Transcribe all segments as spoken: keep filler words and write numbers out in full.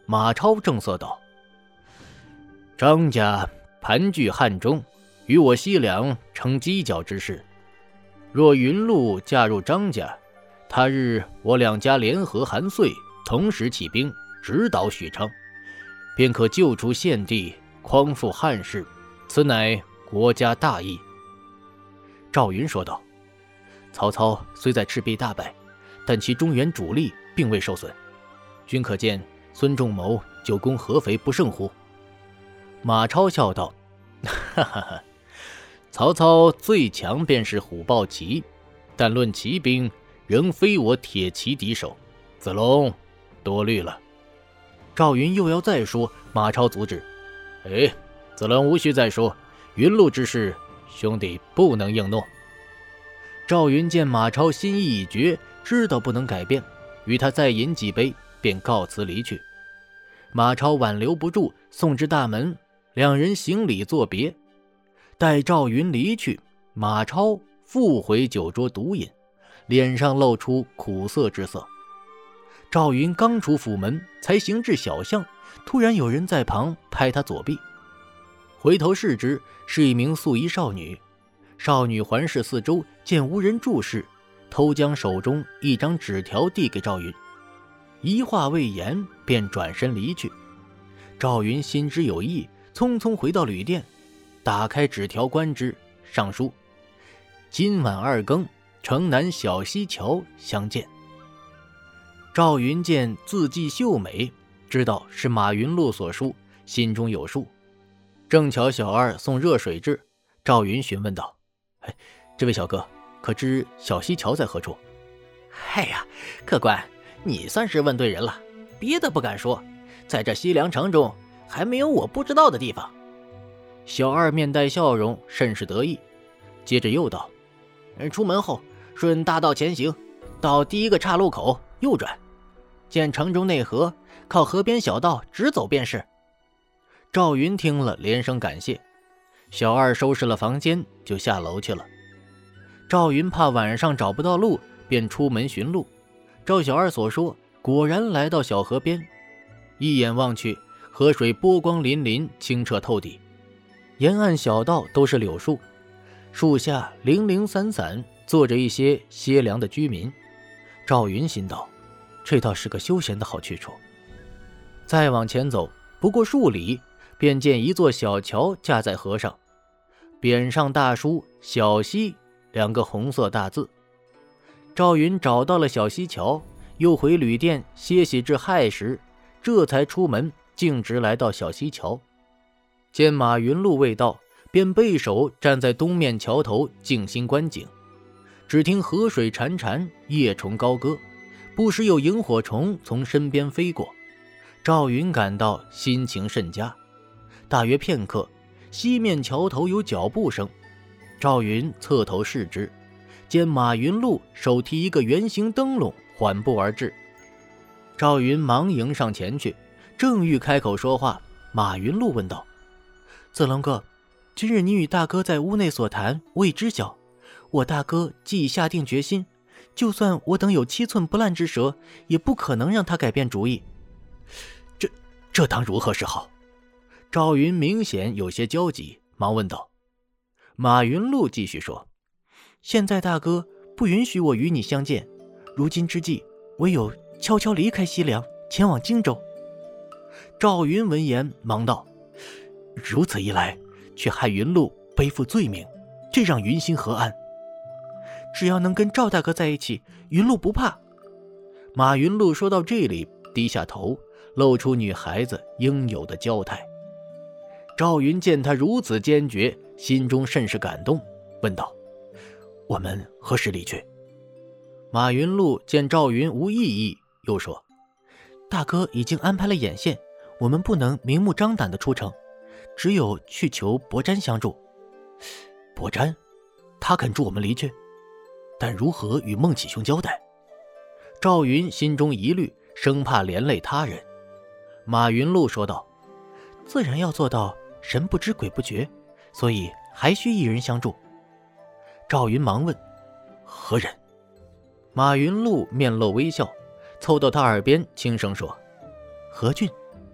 马超正色道：张家盘踞汉中，与我西凉成犄角之势，若云路嫁入张家，他日我两家联合韩遂，同时起兵直捣许昌，便可救出献帝，匡复汉室，此乃国家大义。赵云说道：曹操虽在赤壁大败，但其中原主力并未受损，均可见孙仲谋久攻合肥不胜乎？马超笑道：哈哈哈，曹操最强便是虎豹骑，但论骑兵，仍非我铁骑敌手。子龙多虑了。赵云又要再说，马超阻止：哎，子龙无需再说，云路之事，兄弟不能应诺。赵云见马超心意已决，知道不能改变，与他再饮几杯，便告辞离去。马超挽留不住，送至大门，两人行礼作别。待赵云离去，马超复回酒桌独饮，脸上露出苦涩之色。赵云刚出府门，才行至小巷，突然有人在旁拍他左臂，回头视之，是一名素衣少女。少女环视四周，见无人注视，偷将手中一张纸条递给赵云，一话未言，便转身离去。赵云心知有意，匆匆回到旅店，打开纸条观之，上书：今晚二更，城南小溪桥相见。赵云见字迹秀美，知道是马云禄所书，心中有数。正巧小二送热水至，赵云询问道：哎，这位小哥，可知小溪桥在何处？ 哎呀，客官，你算是问对人了，别的不敢说，在这西凉城中还没有我不知道的地方。 小二面带笑容，甚是得意，接着又道： 出门后顺大道前行，到第一个岔路口右转，见城中内河，靠河边小道直走便是。 赵云听了连声感谢，小二收拾了房间就下楼去了。赵云怕晚上找不到路，便出门寻路，照小二所说，果然来到小河边。一眼望去，河水波光粼粼，清澈透底，沿岸小道都是柳树，树下零零散散坐着一些歇凉的居民。赵云心道，这倒是个休闲的好去处。再往前走，不过数里，便见一座小桥架在河上，匾上大书小溪两个红色大字。赵云找到了小溪桥，又回旅店歇息至亥时，这才出门，径直来到小溪桥。见马云禄未到，便背手站在东面桥头静心观景。只听河水潺潺，夜虫高歌，不时有萤火虫从身边飞过。赵云感到心情甚佳。大约片刻，西面桥头有脚步声，赵云侧头视之，见马云禄手提一个圆形灯笼缓步而至。赵云忙迎上前去，正欲开口说话，马云禄问道：子龙哥，今日你与大哥在屋内所谈，我已知晓。我大哥既已下定决心，就算我等有七寸不烂之舌，也不可能让他改变主意。这这当如何是好？赵云明显有些焦急，忙问道。马云禄继续说：现在大哥不允许我与你相见，如今之计，唯有悄悄离开西凉，前往荆州。赵云闻言忙道：如此一来，却害云禄背负罪名，这让云心何安？只要能跟赵大哥在一起，云禄不怕。马云禄说到这里，低下头，露出女孩子应有的娇态。赵云见他如此坚决，心中甚是感动，问道：我们何时离去？马云禄见赵云无异议，又说：大哥已经安排了眼线，我们不能明目张胆的出城，只有去求伯瞻相助。伯瞻？他肯助我们离去？但如何与孟启兄交代？赵云心中疑虑，生怕连累他人。马云禄说道：自然要做到神不知鬼不觉，所以还需一人相助。赵云忙问：何人？马云禄面露微笑，凑到他耳边轻声说：何俊。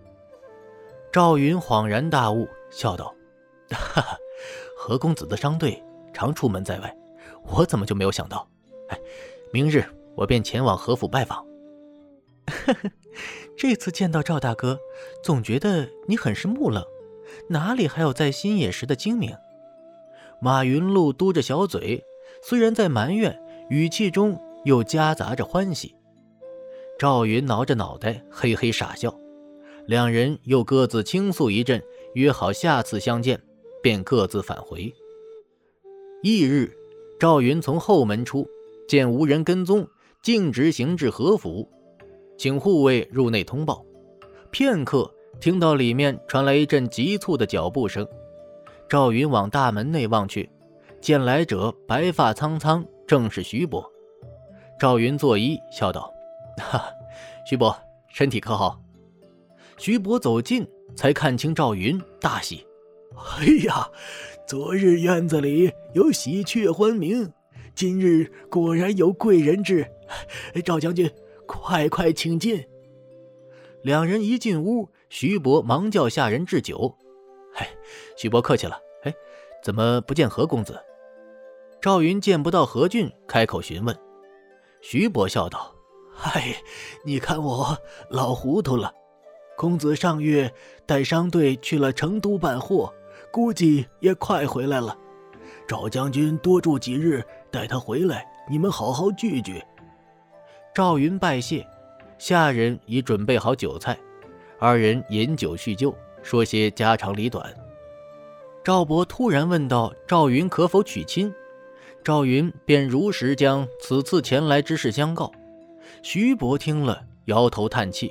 赵云恍然大悟，笑道：哈哈，何公子的商队常出门在外，我怎么就没有想到？哎，明日我便前往何府拜访。这次见到赵大哥，总觉得你很是木讷，哪里还有在新野时的精明？马云禄嘟着小嘴，虽然在埋怨，语气中又夹杂着欢喜。赵云挠着脑袋，嘿嘿傻笑。两人又各自倾诉一阵，约好下次相见，便各自返回。翌日，赵云从后门出，见无人跟踪，径直行至何府，请护卫入内通报。片刻，听到里面传来一阵急促的脚步声。赵云往大门内望去，见来者白发苍苍，正是徐伯。赵云作揖笑道：哈哈，徐伯身体可好？徐伯走近才看清赵云，大喜： 哎呀，昨日院子里有喜鹊欢鸣，今日果然有贵人至，赵将军快快请进。 两人一进屋，徐伯忙叫下人置酒。哎，徐伯客气了。哎，怎么不见何公子？赵云见不到何俊，开口询问。徐伯笑道： 哎，你看我老糊涂了。公子上月带商队去了成都办货，估计也快回来了。赵将军多住几日，待他回来，你们好好聚聚。 赵云拜谢，下人已准备好酒菜，二人饮酒叙旧，说些家长里短。赵伯突然问道：赵云可否娶亲？赵云便如实将此次前来之事相告。徐伯听了，摇头叹气：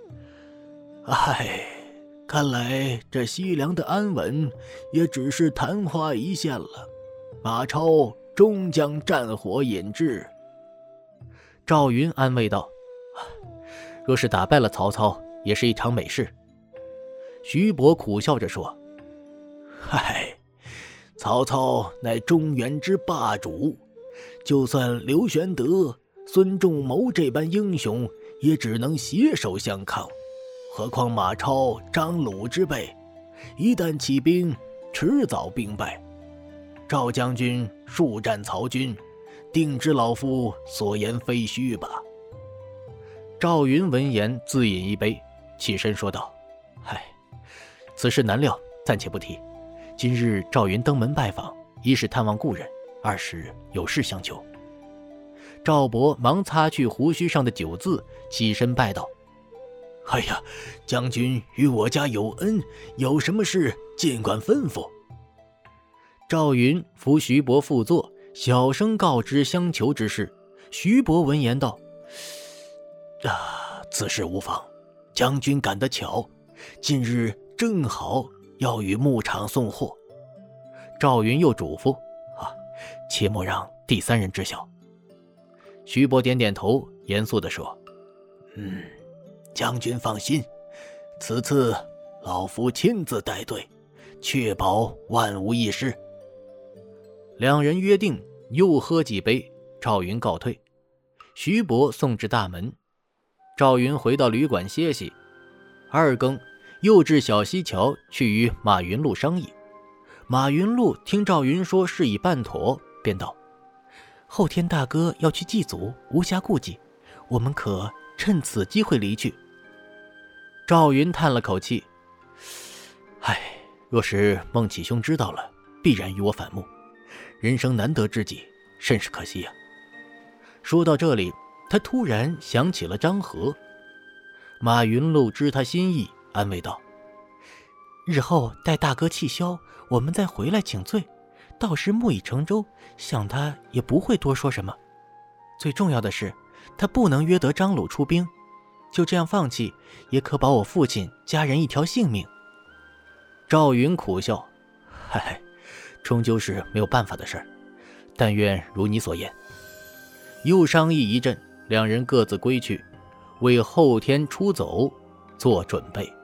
唉，看来这西凉的安稳也只是昙花一现了，马超终将战火引至。 赵云安慰道：若是打败了曹操，也是一场美事。徐伯苦笑着说： 唉，曹操乃中原之霸主，就算刘玄德、孙仲谋这般英雄，也只能携手相抗。何况马超、张鲁之辈，一旦起兵，迟早兵败。赵将军速战曹军，定知老夫所言非虚吧？ 赵云闻言自饮一杯，起身说道：唉，此事难料，暂且不提。今日赵云登门拜访，一是探望故人，二是有事相求。赵伯忙擦去胡须上的酒渍，起身拜道： 哎呀，将军与我家有恩，有什么事尽管吩咐。 赵云扶徐伯复坐，小声告知相求之事。徐伯闻言道： 啊，此事无妨，将军赶得巧，近日正好要与牧场送货。 赵云又嘱咐：啊，切莫让第三人知晓。徐伯点点头，严肃地说： 嗯，将军放心，此次老夫亲自带队，确保万无一失。 两人约定，又喝几杯，赵云告退。徐伯送至大门，赵云回到旅馆歇息。二更，又至小溪桥去与马云禄商议。马云禄听赵云说事已办妥，便道：后天大哥要去祭祖，无暇顾及，我们可趁此机会离去。赵云叹了口气：唉，若是孟启兄知道了，必然与我反目，人生难得知己，甚是可惜呀、啊。说到这里，他突然想起了张合。马云禄知他心意，安慰道：日后待大哥气消，我们再回来请罪，到时木已成舟，想他也不会多说什么。最重要的是，他不能约得张鲁出兵，就这样放弃，也可保我父亲家人一条性命。赵云苦笑：嗨，终究是没有办法的事儿，但愿如你所言。又商议一阵，两人各自归去，为后天出走做准备。